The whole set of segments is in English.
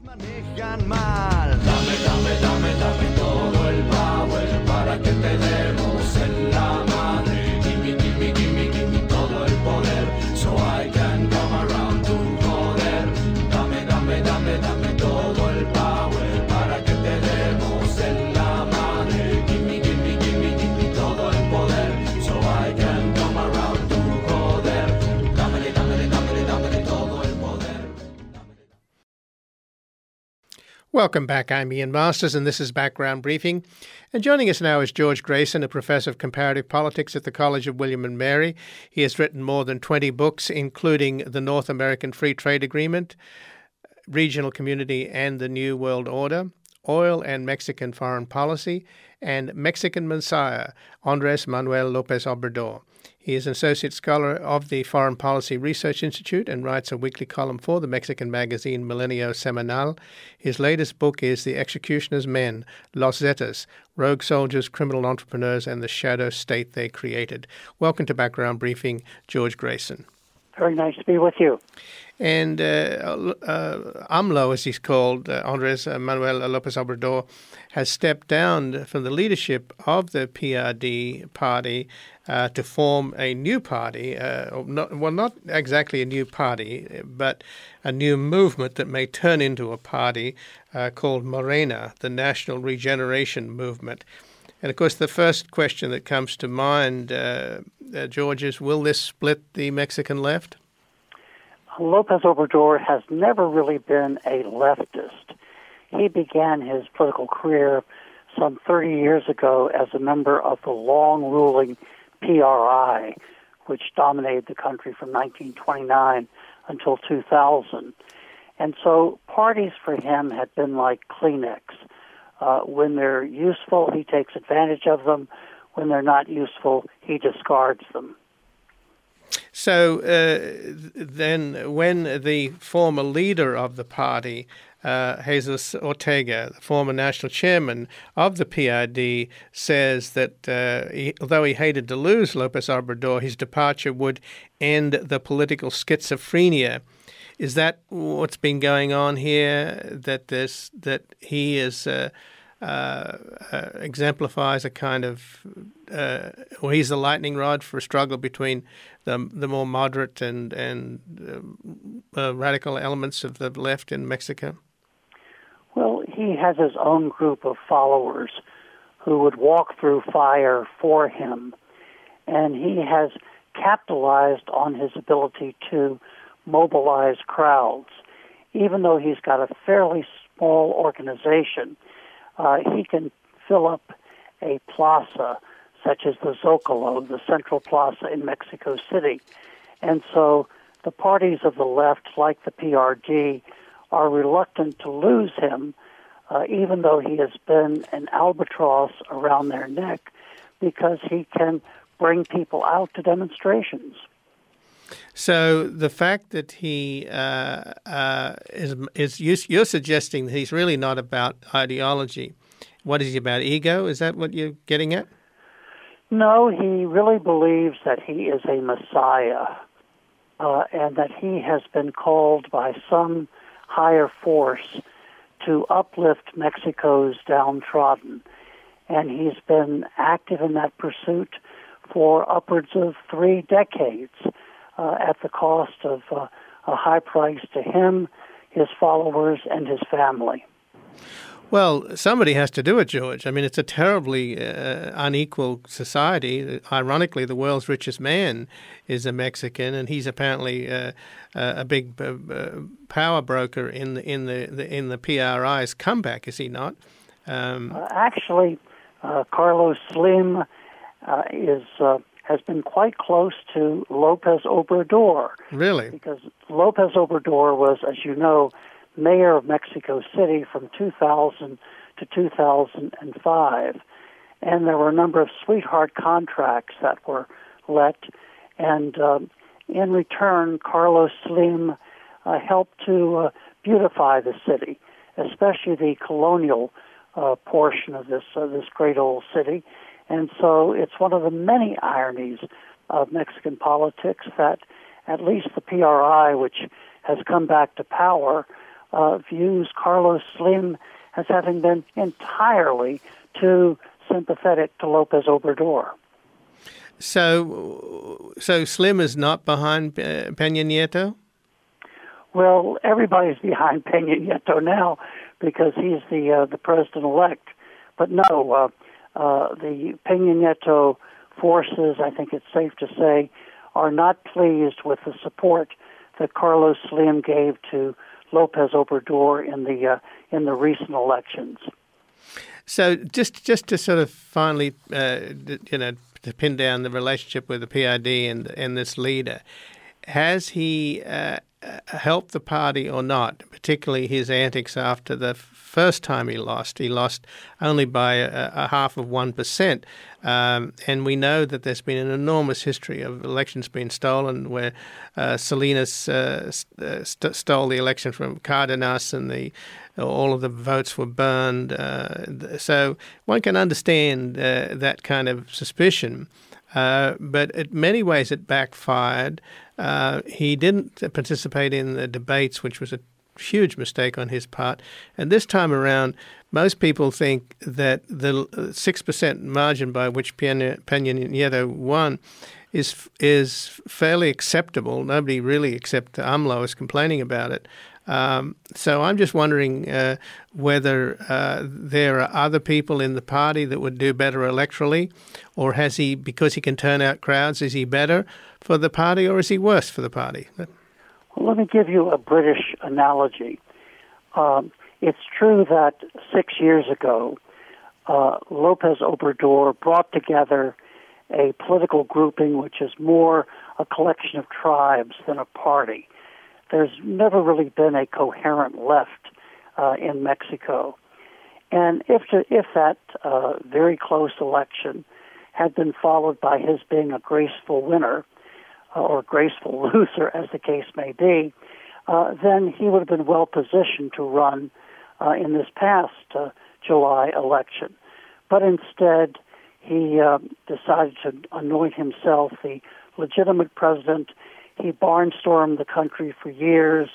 Manejan mal. Dame, dame, dame, dame todo el power para que te demos en la madre. Give me todo el poder so I can come around to joder. Dame, dame, dame, dame todo el power para que te demos en la madre. Give me todo el poder so I can come around to joder. Dame, dame, dame, dame todo el poder. Welcome back. I'm Ian Masters, and this is Background Briefing. And joining us now is George Grayson, a professor of comparative politics at the College of William and Mary. He has written more than 20 books, including The North American Free Trade Agreement, Regional Community and the New World Order, Oil and Mexican Foreign Policy, and Mexican Messiah, Andrés Manuel López Obrador. He is an associate scholar of the Foreign Policy Research Institute and writes a weekly column for the Mexican magazine Milenio Semanal. His latest book is The Executioner's Men, Los Zetas, Rogue Soldiers, Criminal Entrepreneurs, and the Shadow State They Created. Welcome to Background Briefing, George Grayson. Very nice to be with you. And AMLO, as he's called, Andrés Manuel López Obrador, has stepped down from the leadership of the PRD party to form a new party. Not exactly a new party, but a new movement that may turn into a party called Morena, the National Regeneration Movement. And, of course, the first question that comes to mind, George, is will this split the Mexican left? López Obrador has never really been a leftist. He began his political career some 30 years ago as a member of the long-ruling PRI, which dominated the country from 1929 until 2000. And so parties for him had been like Kleenex. When they're useful, he takes advantage of them. When they're not useful, he discards them. So then when the former leader of the party, Jesus Ortega, the former national chairman of the PRD, says that although he hated to lose López Obrador, his departure would end the political schizophrenia. Is that what's been going on here, that he is exemplifies a kind of, or he's the lightning rod for a struggle between the more moderate and radical elements of the left in Mexico? Well, he has his own group of followers who would walk through fire for him, and he has capitalized on his ability to mobilize crowds. Even though he's got a fairly small organization, he can fill up a plaza such as the Zócalo, the Central Plaza in Mexico City. And so the parties of the left, like the PRD, are reluctant to lose him, even though he has been an albatross around their neck, because he can bring people out to demonstrations. So the fact that he you're suggesting that he's really not about ideology. What is he about? Ego? Is that what you're getting at? No, he really believes that he is a messiah, and that he has been called by some higher force to uplift Mexico's downtrodden. And he's been active in that pursuit for upwards of 3 decades, at the cost of a high price to him, his followers, and his family. Well, somebody has to do it, George. I mean, it's a terribly unequal society. Ironically, the world's richest man is a Mexican, and he's apparently a big power broker in the PRI's comeback. Is he not? Actually, Carlos Slim has been quite close to López Obrador. Really? Because López Obrador was, as you know, mayor of Mexico City from 2000 to 2005. And there were a number of sweetheart contracts that were let. And in return, Carlos Slim helped to beautify the city, especially the colonial portion of this great old city. And so it's one of the many ironies of Mexican politics that at least the PRI, which has come back to power, views Carlos Slim as having been entirely too sympathetic to Lopez Obrador. So Slim is not behind Peña Nieto? Well, everybody's behind Peña Nieto now because he's the president-elect. But no, the Peña Nieto forces, I think it's safe to say, are not pleased with the support that Carlos Slim gave to Lopez Obrador in the recent elections. So just to sort of finally, to pin down the relationship with the PID and this leader, has he helped the party or not, particularly his antics after the first time he lost? He lost only by a half of 1%. And we know that there's been an enormous history of elections being stolen where Salinas stole the election from Cardenas and all of the votes were burned. So one can understand that kind of suspicion. But in many ways it backfired. He didn't participate in the debates, which was a huge mistake on his part. And this time around, most people think that the 6% margin by which Peña Nieto won is fairly acceptable. Nobody really except AMLO is complaining about it. So I'm just wondering whether there are other people in the party that would do better electorally, or has he, because he can turn out crowds, is he better for the party or is he worse for the party? Well, let me give you a British analogy. It's true that 6 years ago, Lopez Obrador brought together a political grouping which is more a collection of tribes than a party. There's never really been a coherent left in Mexico. And if that very close election had been followed by his being a graceful winner or graceful loser, as the case may be, then he would have been well positioned to run in this past July election. But instead, he decided to anoint himself the legitimate president. He barnstormed the country for years,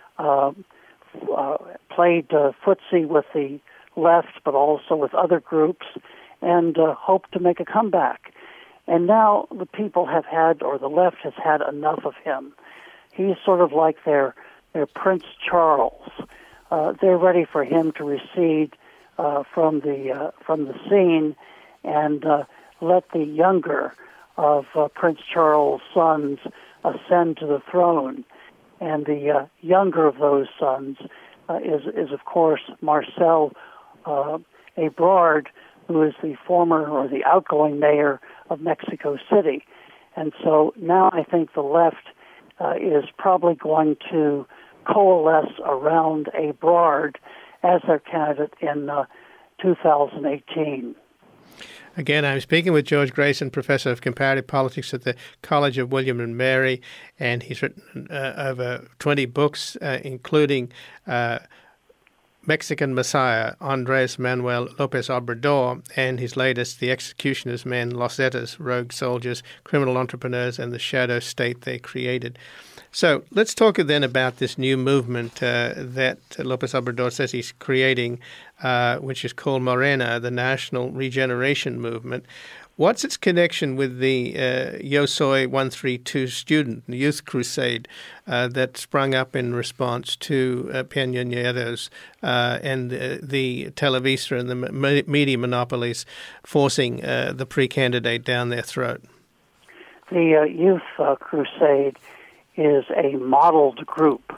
played footsie with the left, but also with other groups, and hoped to make a comeback. And now the people have had, or the left has had enough of him. He's sort of like their Prince Charles. They're ready for him to recede from the scene and let the younger of Prince Charles' sons ascend to the throne. And the younger of those sons is of course Marcel Ebrard, who is the former or the outgoing mayor of Mexico City. And so now I think the left is probably going to coalesce around Ebrard as their candidate in 2018. Again, I'm speaking with George Grayson, Professor of Comparative Politics at the College of William and Mary, and he's written over 20 books, including Mexican Messiah, Andres Manuel Lopez Obrador, and his latest, The Executioner's Men, Los Zetas, Rogue Soldiers, Criminal Entrepreneurs, and the Shadow State They Created. So let's talk then about this new movement that Lopez Obrador says he's creating, which is called Morena, the National Regeneration Movement. What's its connection with the Yo Soy 132 student youth crusade that sprung up in response to Peña Nieto's and the Televisa and the media monopolies forcing the pre-candidate down their throat? The youth crusade is a modeled group,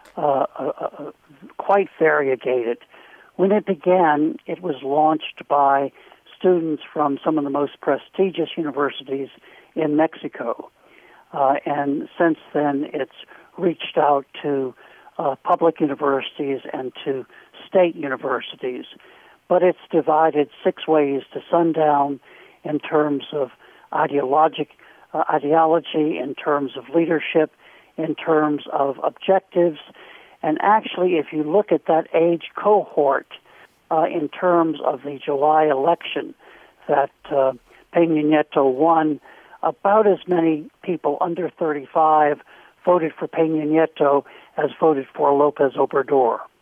quite variegated. When it began, it was launched by students from some of the most prestigious universities in Mexico. And since then, it's reached out to public universities and to state universities. But it's divided 6 ways to sundown in terms of ideology, in terms of leadership, in terms of objectives. And actually, if you look at that age cohort in terms of the July election that Peña Nieto won, about as many people under 35 voted for Peña Nieto as voted for Lopez Obrador.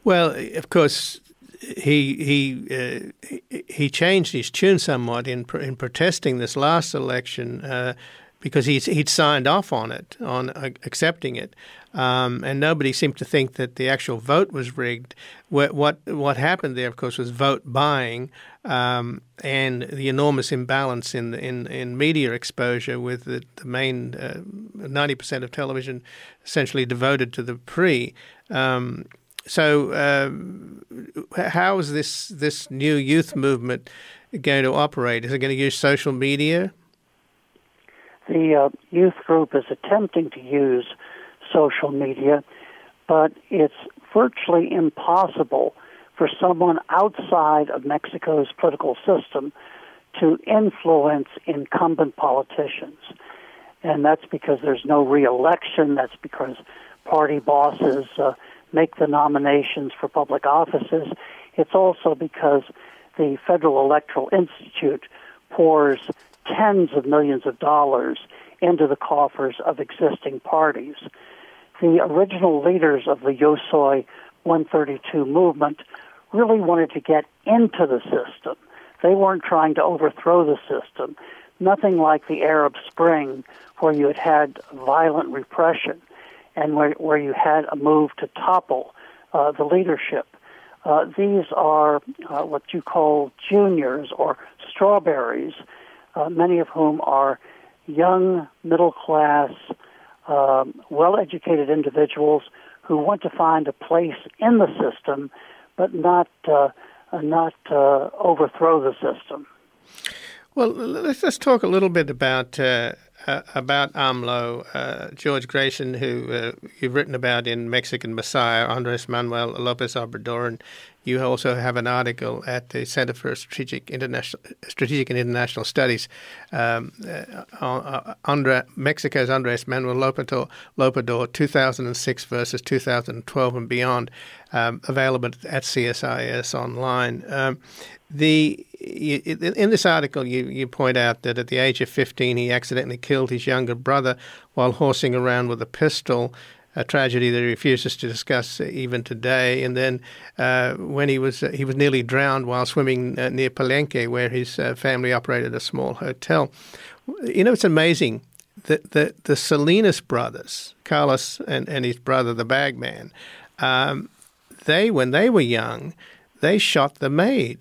Well, of course, he changed his tune somewhat in protesting this last election because he'd signed off on it, on accepting it, and nobody seemed to think that the actual vote was rigged. What happened there, of course, was vote buying and the enormous imbalance in media exposure, with the main 90% of television essentially devoted to the PRI. So how is this new youth movement going to operate? Is it going to use social media? The youth group is attempting to use social media, but it's virtually impossible for someone outside of Mexico's political system to influence incumbent politicians. And that's because there's no re-election. That's because party bosses make the nominations for public offices. It's also because the Federal Electoral Institute pours tens of millions of dollars into the coffers of existing parties. The original leaders of the Yo Soy 132 movement really wanted to get into the system. They weren't trying to overthrow the system. Nothing like the Arab Spring, where you had violent repression and where you had a move to topple the leadership. These are what you call juniors or strawberries, many of whom are young, middle-class, well-educated individuals who want to find a place in the system, but not overthrow the system. Well, let's talk a little bit about AMLO, George Grayson, who you've written about in Mexican Messiah, Andres Manuel Lopez Obrador, and you also have an article at the Center for Strategic and International Studies Mexico's Andres Manuel Lopez 2006 versus 2012 and beyond, available at CSIS online. In this article, you point out that at the age of 15, he accidentally killed his younger brother while horsing around with a pistol, a tragedy that he refuses to discuss even today. And then when he was nearly drowned while swimming near Palenque, where his family operated a small hotel. You know, it's amazing that the Salinas brothers, Carlos and his brother, the bagman, when they were young, they shot the maid,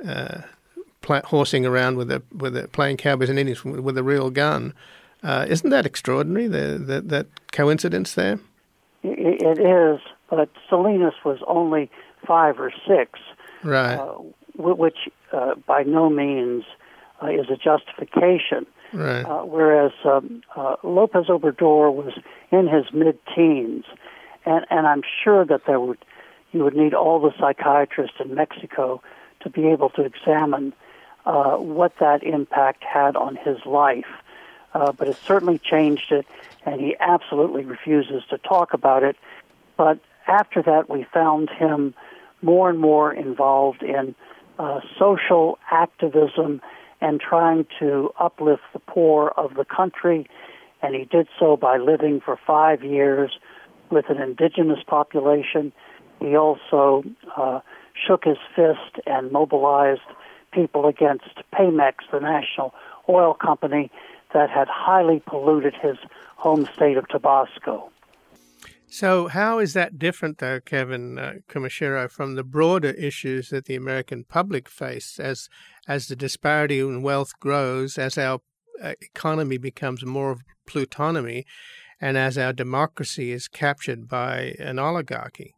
horsing around playing cowboys and Indians with a real gun. Isn't that extraordinary? That coincidence there. It is, but Salinas was only 5 or 6, right? Which by no means is a justification. Right. Whereas Lopez Obrador was in his mid-teens, and I'm sure that you would need all the psychiatrists in Mexico to be able to examine what that impact had on his life. But it certainly changed it, and he absolutely refuses to talk about it. But after that, we found him more and more involved in social activism and trying to uplift the poor of the country, and he did so by living for 5 years with an indigenous population. He also shook his fist and mobilized people against Pemex, the national oil company that had highly polluted his home state of Tabasco. So how is that different, though, Kevin Kumashiro, from the broader issues that the American public face as the disparity in wealth grows, as our economy becomes more of plutonomy, and as our democracy is captured by an oligarchy?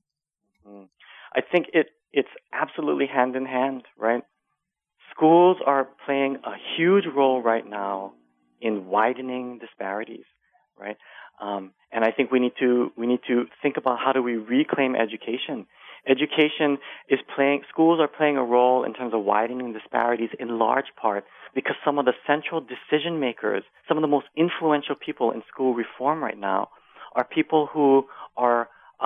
I think it's absolutely hand in hand, right? Schools are playing a huge role right now in widening disparities, right? And I think we need to think about how do we reclaim education. Schools are playing a role in terms of widening disparities in large part because some of the central decision makers, some of the most influential people in school reform right now are people who are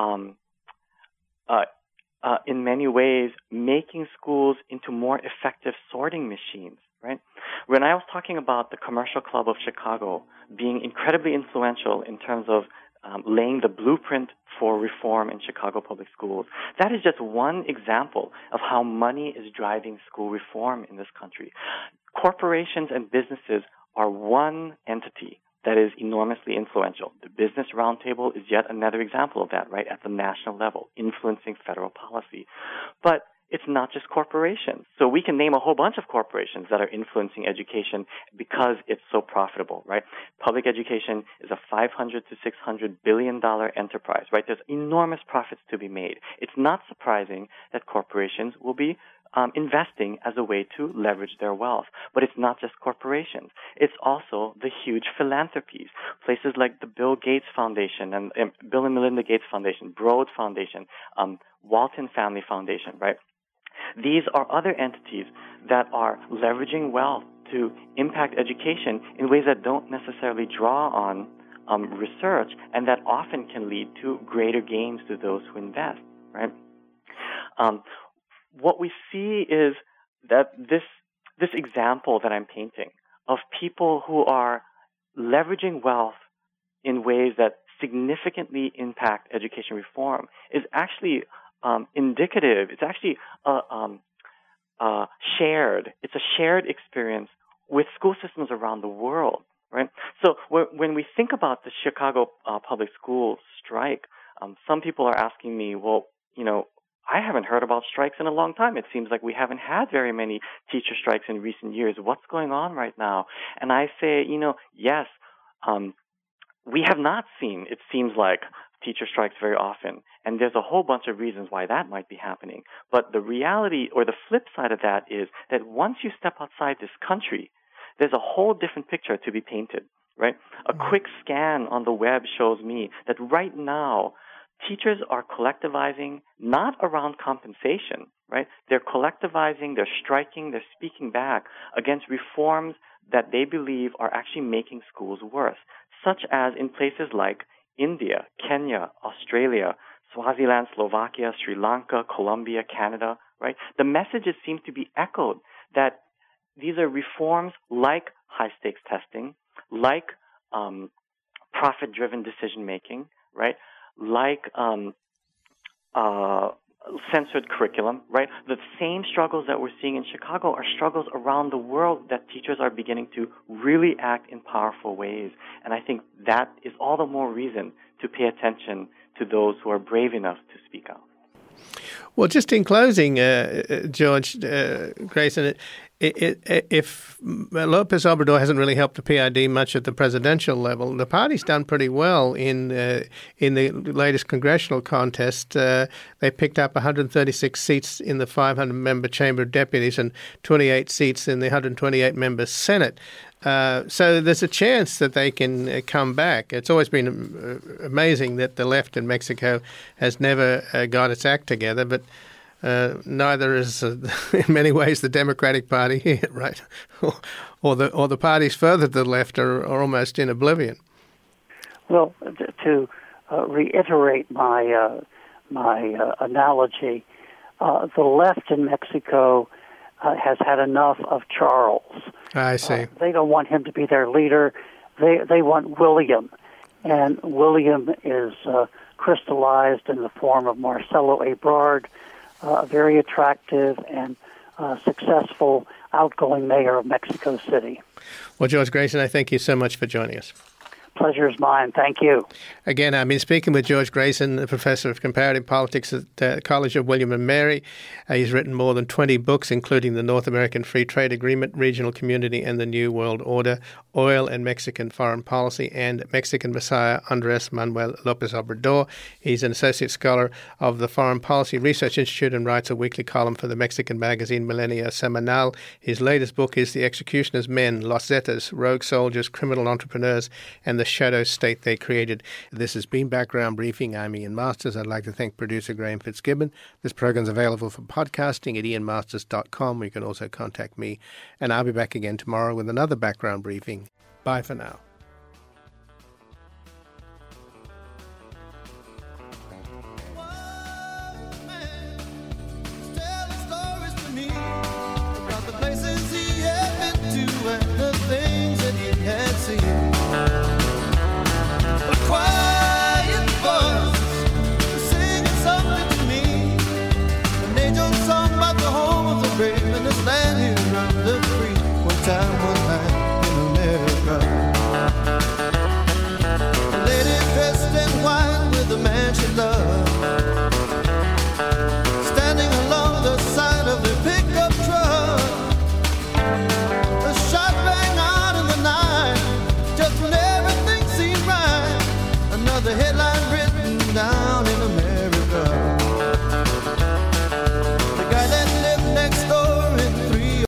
in many ways making schools into more effective sorting machines, right? When I was talking about the Commercial Club of Chicago being incredibly influential in terms of laying the blueprint for reform in Chicago public schools. That is just one example of how money is driving school reform in this country. Corporations and businesses are one entity that is enormously influential. The Business Roundtable is yet another example of that, right, at the national level, influencing federal policy. But it's not just corporations. So we can name a whole bunch of corporations that are influencing education because it's so profitable, right? Public education is a $500 to $600 billion enterprise, right? There's enormous profits to be made. It's not surprising that corporations will be investing as a way to leverage their wealth. But it's not just corporations. It's also the huge philanthropies, places like the Bill Gates Foundation and Bill and Melinda Gates Foundation, Broad Foundation, Walton Family Foundation, right? These are other entities that are leveraging wealth to impact education in ways that don't necessarily draw on research and that often can lead to greater gains to those who invest, right? What we see is that this example that I'm painting of people who are leveraging wealth in ways that significantly impact education reform is actually indicative. It's actually shared. It's a shared experience with school systems around the world, right? So when we think about the Chicago public school strike, some people are asking me, well, I haven't heard about strikes in a long time. It seems like we haven't had very many teacher strikes in recent years. What's going on right now? And I say, yes, we have not seen, it seems like, teacher strikes very often. And there's a whole bunch of reasons why that might be happening. But the reality or the flip side of that is that once you step outside this country, there's a whole different picture to be painted, right? A quick scan on the web shows me that right now, teachers are collectivizing not around compensation, right? They're collectivizing, they're striking, they're speaking back against reforms that they believe are actually making schools worse, such as in places like India, Kenya, Australia, Swaziland, Slovakia, Sri Lanka, Colombia, Canada, right? The messages seem to be echoed that these are reforms like high-stakes testing, like profit-driven decision-making, right? Like censored curriculum, right? The same struggles that we're seeing in Chicago are struggles around the world that teachers are beginning to really act in powerful ways. And I think that is all the more reason to pay attention to those who are brave enough to speak out. Well, just in closing, George Grayson, if Lopez Obrador hasn't really helped the PID much at the presidential level, the party's done pretty well in the latest congressional contest. They picked up 136 seats in the 500-member Chamber of Deputies and 28 seats in the 128-member Senate. So there's a chance that they can come back. It's always been amazing that the left in Mexico has never got its act together, but neither is, in many ways, the Democratic Party here, right? or the parties further to the left are almost in oblivion. Well, to reiterate my analogy, the left in Mexico has had enough of Charles. I see. They don't want him to be their leader. They want William, and William is crystallized in the form of Marcelo Ebrard, a very attractive and successful outgoing mayor of Mexico City. Well, George Grayson, I thank you so much for joining us. Pleasure is mine. Thank you. Again, I've been speaking with George Grayson, a professor of comparative politics at the College of William and Mary. He's written more than 20 books, including the North American Free Trade Agreement, Regional Community and the New World Order, Oil and Mexican Foreign Policy, and Mexican Messiah Andrés Manuel López Obrador. He's an associate scholar of the Foreign Policy Research Institute and writes a weekly column for the Mexican magazine Milenio Semanal. His latest book is The Executioner's Men, Los Zetas, Rogue Soldiers, Criminal Entrepreneurs, and the Shadow State They Created. This has been Background Briefing. I'm Ian Masters. I'd like to thank producer Graham Fitzgibbon. This program is available for podcasting at ianmasters.com. You can also contact me, and I'll be back again tomorrow with another Background Briefing. Bye for now.